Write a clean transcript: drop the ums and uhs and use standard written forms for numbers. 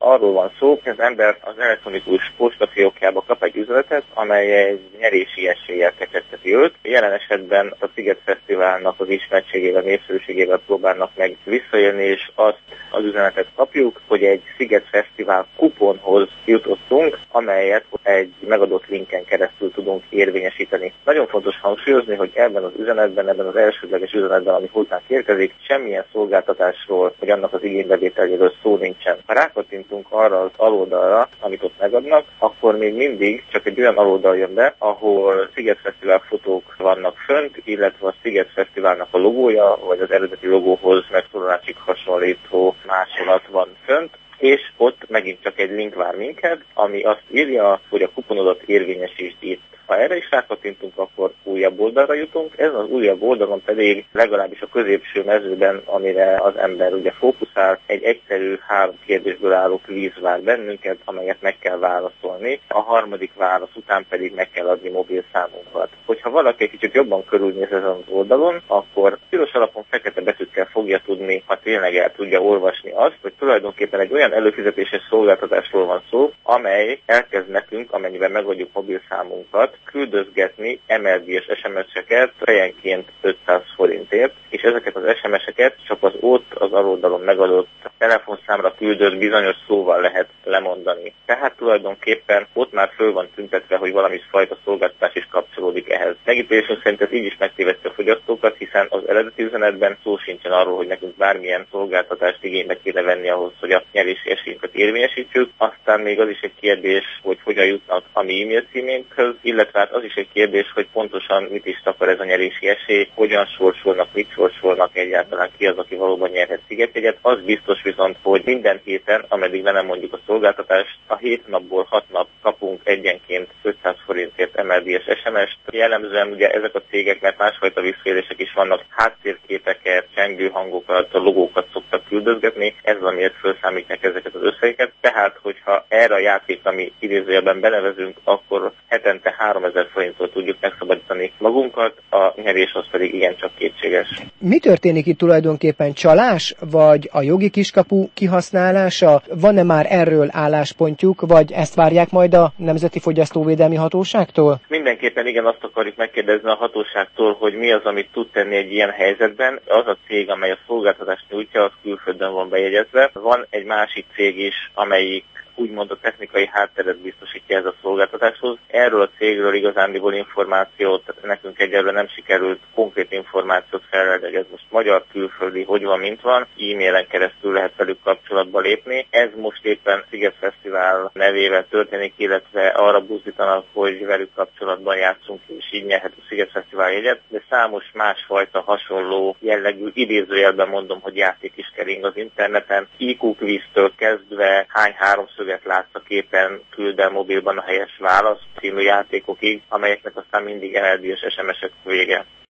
arról van szó, hogy az ember az elektronikus postafiókjába kap egy üzenetet, amely egy nyerési eséllyel kecsegteti őt. Jelen esetben a Sziget Fesztiválnak az ismertségével, népszerűségével próbálnak meg visszaélni, és azt az üzenetet kapjuk, hogy egy Sziget Fesztivál kuponhoz jutottunk, amelyet egy megadott linken keresztül tudunk érvényesíteni. Nagyon fontos hangsúlyozni, hogy ebben az üzenetben, ebben az elsődleges üzenetben, ami hozzánk érkezik, semmilyen szolgáltatásról, vagy annak az igénybevételéről szó nincsen. Ha rákattintunk arra az aloldalra, amit ott megadnak, akkor még mindig csak egy olyan aloldal jön be, ahol Sziget Fesztivál fotók vannak fönt, illetve a Sziget Fesztiválnak a logója, vagy az eredeti logóhoz megszólalásig hasonlító másolat van fönt, és ott megint csak egy link vár minket, ami azt írja, hogy a kuponodat érvényesítsd itt. Ha erre is rákattintunk, akkor újabb oldalra jutunk. Ez az újabb oldalon pedig legalábbis a középső mezőben, amire az ember ugye fókuszál, egy egyszerű 3 kérdésből álló kvíz vár bennünket, amelyet meg kell válaszolni. A harmadik válasz után pedig meg kell adni mobilszámunkat. Hogyha valaki egy kicsit jobban körülnéz ezen az oldalon, akkor piros alapon fekete betűkkel fogja tudni, ha tényleg el tudja olvasni azt, hogy tulajdonképpen egy olyan előfizetéses szolgáltatásról van szó, amely elkezd nekünk, amennyiben megadjuk mobilszámunkat, küldözgetni MLD-es SMS-eket fejenként 500 forintért, és ezeket az SMS-eket csak az ott az aloldalon megadott telefonszámra küldött bizonyos szóval lehet lemondani. Tehát tulajdonképpen ott már föl van tüntetve, hogy valami fajta szolgáltatás is kapcsolódik ehhez. Megítélésünk szerint ez így is megtéveszti a fogyasztókat, hiszen az eredeti üzenetben szó sincsen arról, hogy nekünk bármilyen szolgáltatást igénybe kéne venni ahhoz, hogy a nyerési esélyünket érvényesítsük. Aztán még az is egy kérdés, hogy hogyan jutnak a mi e-mail címénkhöz, illetve hát az is egy kérdés, hogy pontosan mit is takar ez a nyerési esély, hogyan sorsolnak, mit sorsolnak egyáltalán, ki az, aki valóban nyerhet szigetjegyet. Az biztos viszont, hogy minden héten, ameddig le nem mondjuk a szolgáltatást, a 7 napból 6 nap kapunk egyenként 500 forintért MLD-es SMS-t. Jellemzően ugye ezek a cégek, mert másfajta visszaélések is vannak, háttérképeket, csengő hangokat, a logókat szoktak küldözgetni, ez az, amiért felszámítják ezeket az összegeket. Tehát, hogyha erre a játékra mi idézőjelben benevezünk, akkor hetente 3000 forinttól tudjuk megszabadítani magunkat, a nyerés az pedig igencsak kétséges. Mi történik itt tulajdonképpen? Csalás, vagy a jogi kiskapu kihasználása? Van-e már erről álláspontjuk, vagy ezt várják majd a Nemzeti Fogyasztóvédelmi Hatóságtól? Mindenképpen igen, azt akarjuk megkérdezni a hatóságtól, hogy mi az, amit tud tenni egy ilyen helyzetben. Az a cég, amely a szolgáltatást nyújtja, az külföldön van bejegyezve. Van egy másik cég is, amelyik úgymond a technikai hátteret biztosítja ez a szolgáltatáshoz. Erről a cégről igazándiból információt nekünk egyelőre nem sikerült konkrét információt felelni, ez most magyar, külföldi, hogy van, mint van. E-mailen keresztül lehet velük kapcsolatba lépni. Ez most éppen Sziget Fesztivál nevével történik, illetve arra buzdítanak, hogy velük kapcsolatban játszunk, és így nyerhet a Sziget Fesztivál jegyet, de számos másfajta hasonló jellegű, idézőjelben mondom, hogy játék is kering az interneten. IQ kvíztől kezdve hány háromszöget látsz a képen, küld el mobilban a helyes válasz című játékokig, amelyeknek aztán mindig MLD-es SMS-ek vége.